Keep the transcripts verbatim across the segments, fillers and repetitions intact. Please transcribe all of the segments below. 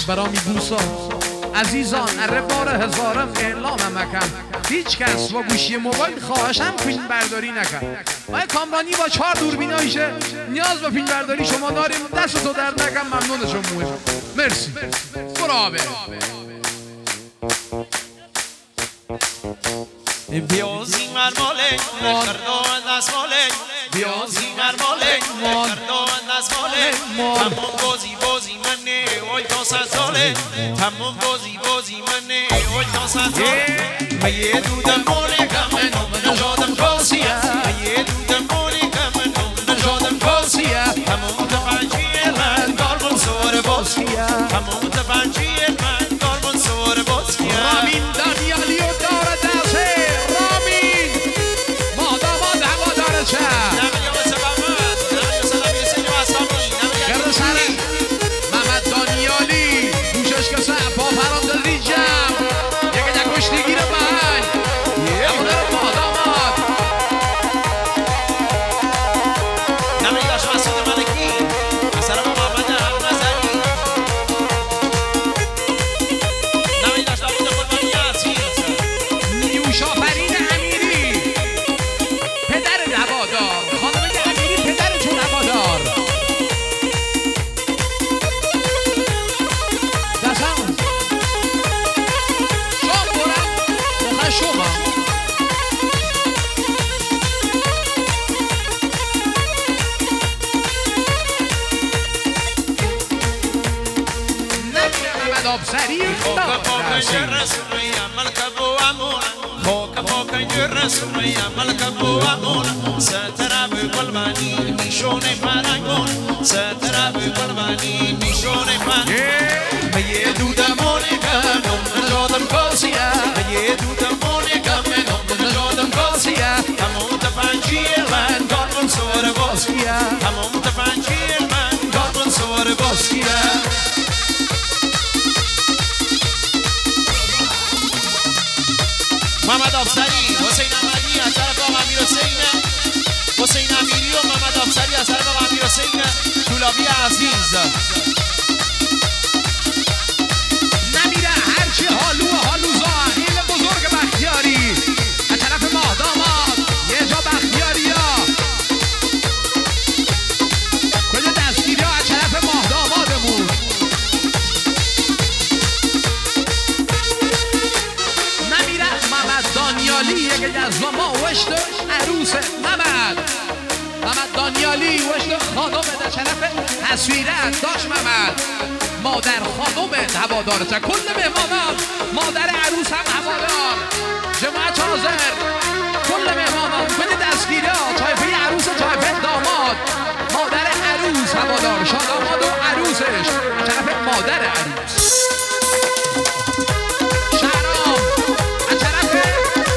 برامی بوسا عزیزان اره بار هزارم اعلام مکم هیچ کس با گوشی موبایل خواهشم فیلم برداری نکرد آیا کامرانی با چهار دوربین هایشه نیاز به فیلم برداری شما داریم دست تو درد نکم ممنون شما مرسی برابه بیازی مرماله خردو دست ماله بیازی مرماله خردو دست ماله تمام بازی بازی منه وای تا صد ساله تمام بازی بازی منه وای تا صد ساله میه دودم مونه کمن نجادم کاسیه میه دودم مونه کمن نجادم کاسیه تمام تفنجیه من دارم سوار باسیه تمام تفنجیه من دارم سوار باسیه رامین دانیالی و داره دسته محمد دانیالی گوشش کسه با فرام در ریجم یکی یک کشتیگی رو بهن اما در مادامات نمی داشت مسعود ملکی اثر با محمد نظری نمی داشت دارید قربانی عزیز نیوش آفرین امیری پدر دوادار خانم امیری پدر تو دوادار شما نمی‌رمد آبسری خوک پاکنج رسولی عمل کبو امون خوک پاکنج رسولی عمل کبو امون ستره به قلبانی میشونه فرنگون ستره به قلبانی میشونه فرنگون میه دودمونه کنم نجادم کاسیه میه دودمونه کنم نجادم کاسیه تمام تفنجیه من دارم سوار باسیه تمام تفنجیه من دارم سوار باسیه محمد افسری حسین احمدی از طرف آقا امیر حسین حسین امیری و محمد افسری از طرف آقا امیر حسین طولابی عزیز نمیره هرچی حالو و حالوزا این بزرگ بختیاری از طرف ماه داماد یه جا بختیاری ها کل دستگیری ها از طرف ماه دامادمون نمیره محمد دانیالی یکی از ما وشت عروس محمد محمد دانیالی وشت خانم در طرف تصویرت داشت محمد مادر خانم هوادارت کل مهمانان مادر عروس هم هوادار جماعت حاضر کل مهمانان کل دستگیری ها طایفه عروس طایفه داماد مادر عروس هوادار شاداماد و عروسش طرف مادر عروس شهرام از طرف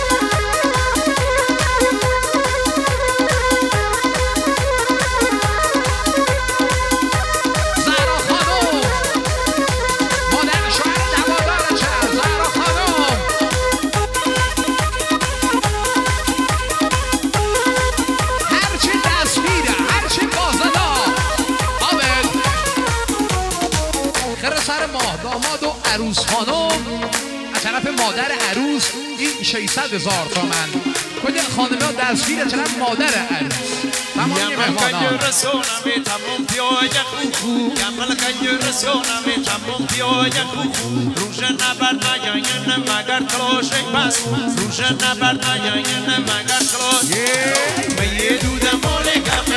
داماد و عروس خانم از طرف مادر عروس این ششصد هزار تومن کل خانمه ها دستگیر از طرف مادر عروس تمامی مهمانان رسونم تمام پیاج خوخو یمل کنج رسونم تمام پیاج خوخو روش نبر نگاین مگر کلاش پس روش نبر نگاین مگر کلاش میه دودم مال کم